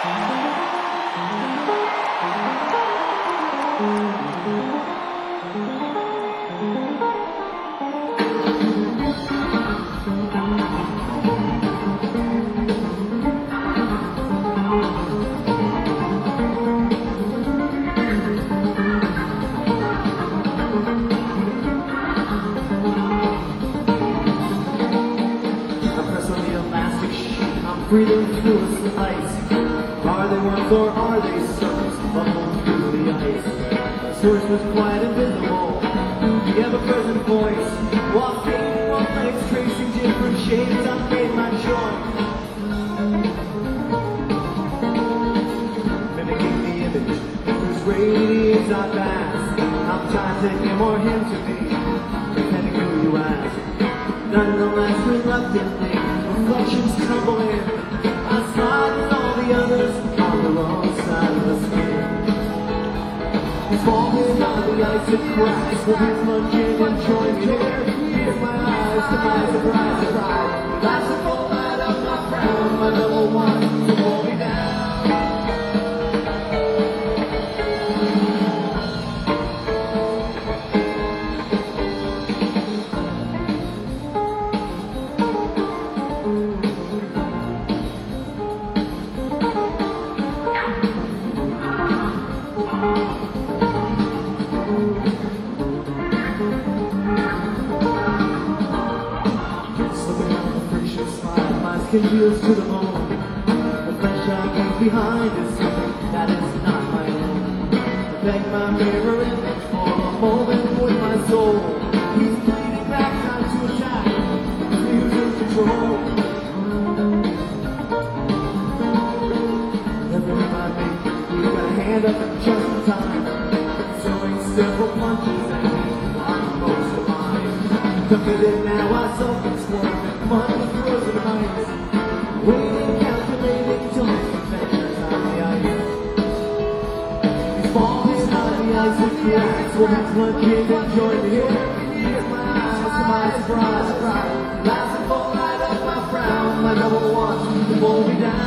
Freedom through a slice. Are they worms or are they serpents bubbled through the ice? The source was quite invisible. The ever-present voice walking on legs, tracing different shapes. I made my choice, mimicking the image whose radiance I pass. I'm trying to him or him to be, depending who you ask. Nonetheless, reluctantly, reflections tumble in. I slide with all the others on the wrong side of the screen. He's falling on the ice and cracks. Will be plunging and join me here. Here's my eyes, to my surprise, surprise. That's the full light of my crown, my level one to pull me down. Feels to the bone. The flesh I leave behind is something that is not my own. I beg my mirror image for a moment with my soul. He's bleeding back, time to attack. He's losing control. Every time I make, he's got a hand up just in time. Throwing several punches at me. I'm most of mine. Committed now, I self-explore. Mud with frozen ice. Waiting, calculating, till making fingers on the ice. He's falling on the ice and cracks. Will be plunging and join me here. Here's my eyes, to my surprise, surprise. That's the full light of my frown. My number one to pull me down.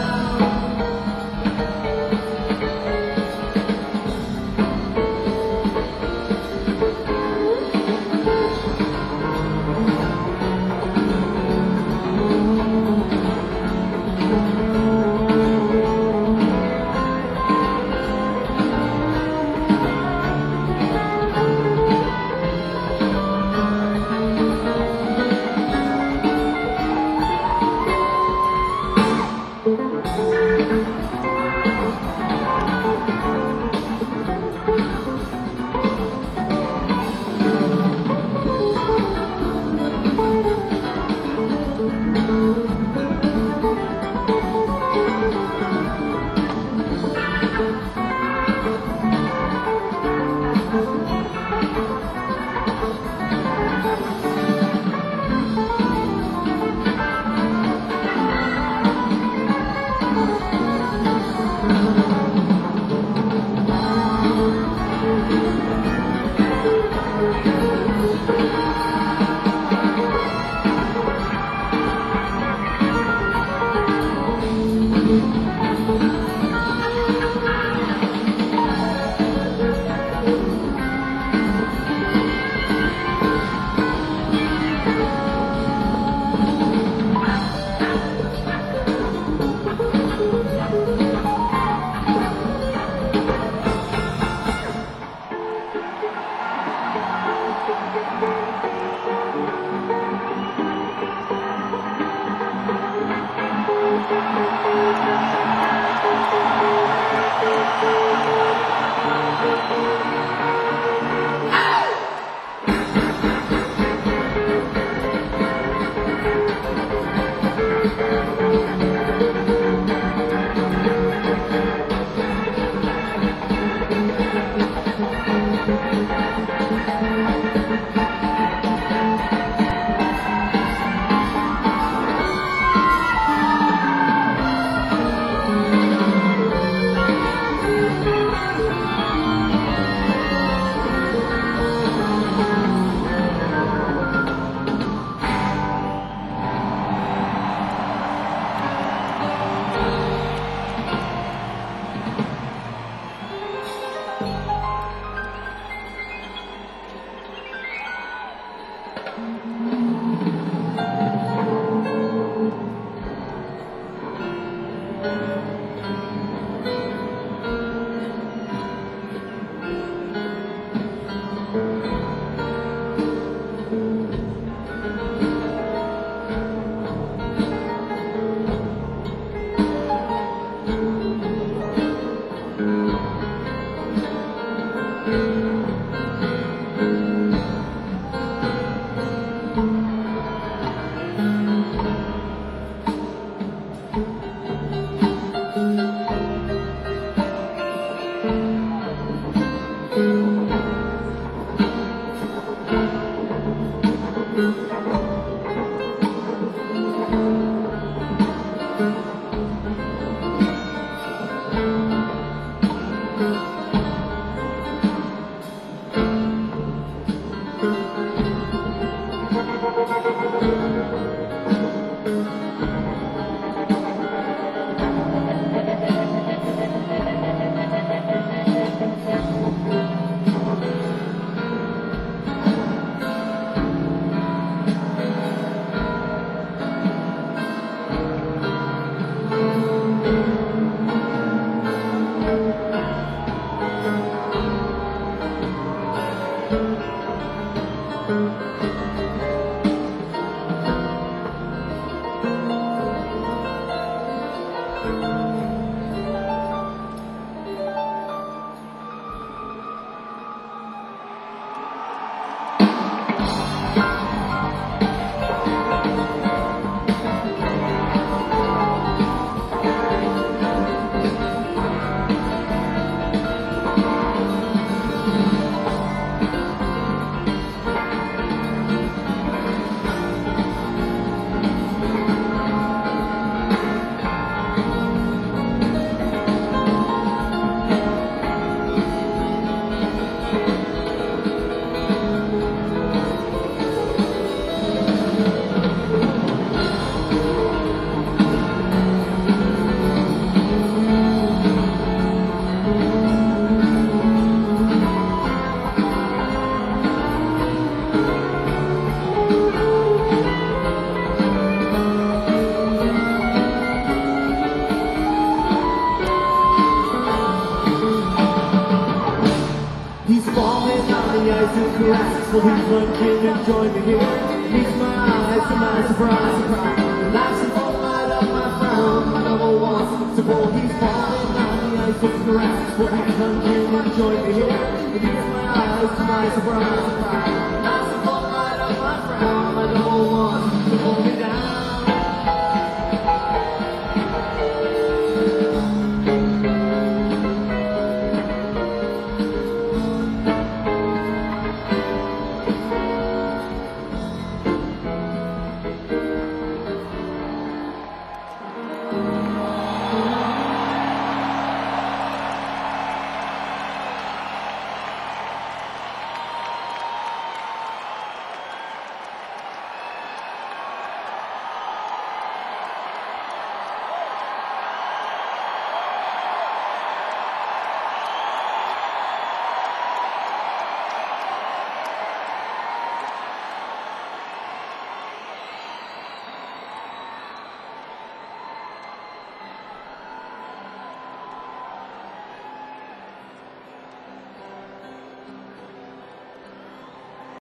So please look in and join me here. Meets my eyes to my surprise. The lights and all light up my frown. My double wants to pull. He's falling down the ice of grass. So please look in and join me here. Meets my eyes to my surprise. The lights and all light up my frown. My double wants to pull me down.